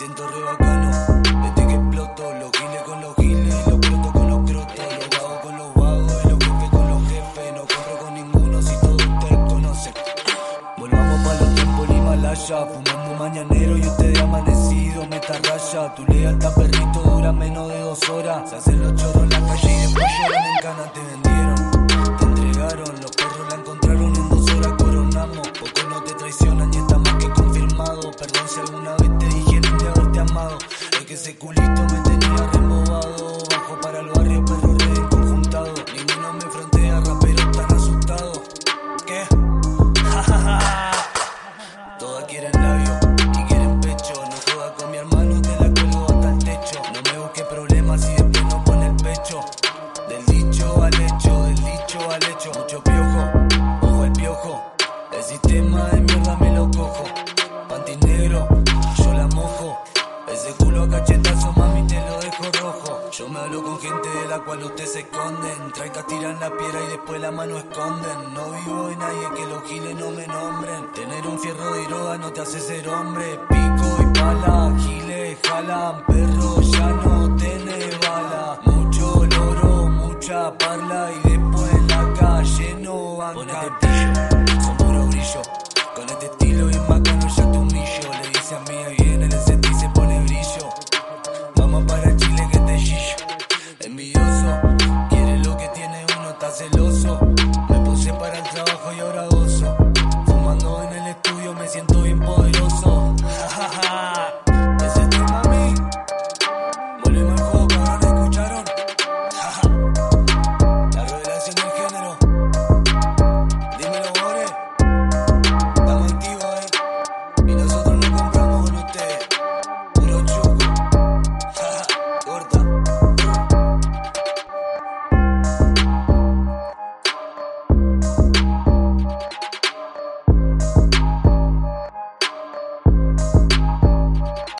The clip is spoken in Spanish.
siento re bacano. Desde que exploto, los giles con los giles, los crotos con los crotos, los vagos con los vagos y los jefes con los jefes. No compro con ninguno si todos ustedes conocen. Volvamos pa' los tiempos del Himalaya, fumando mañanero y ustedes amanecido, meta raya. Tu lealtad, perrito, dura menos de 2 horas. Se hacen los chorros en la calle y después lloran en cana. Te vendieron, te entregaron, los perros la encontraron en 2 horas, coronamos. Pocos no te traicionan y está más que confirmado. Perdón si alguna vez te dijeron de haberte amado. Es que ese culito me tenía removado. Bajo para el barrio, perro re conjuntado. Ninguno me frontea, raperos tan asustados. ¿Qué? Todas quieren labio y quieren pecho. No jodas con mi hermano, te la cuelgo hasta el techo. No me busques problemas y después no pone el pecho. Del dicho al hecho, del dicho al hecho. Mucho piojo, ojo el piojo. El sistema de mierda me lo cojo. Panty negro, yo la mojo. Ese culo a cachetazo, mami, te lo dejo rojo. Yo me hablo con gente de la cual ustedes se esconden. Traicas tiran la piedra y después la mano esconden. No vivo de nadie, que los giles no me nombren. Tener un fierro de droga no te hace ser hombre. Pico y pala, giles jalan. Perro, ya no tenés bala. Mucho loro, mucha parla y después en la calle no van. Ponete pillo, son puro brillo. Con este estilo y macano ya te humillo. Le dice a mí ahí viene el set y se pone brillo. Vamos para Chile que te chillo. Envidioso, quiere lo que tiene uno, está celoso.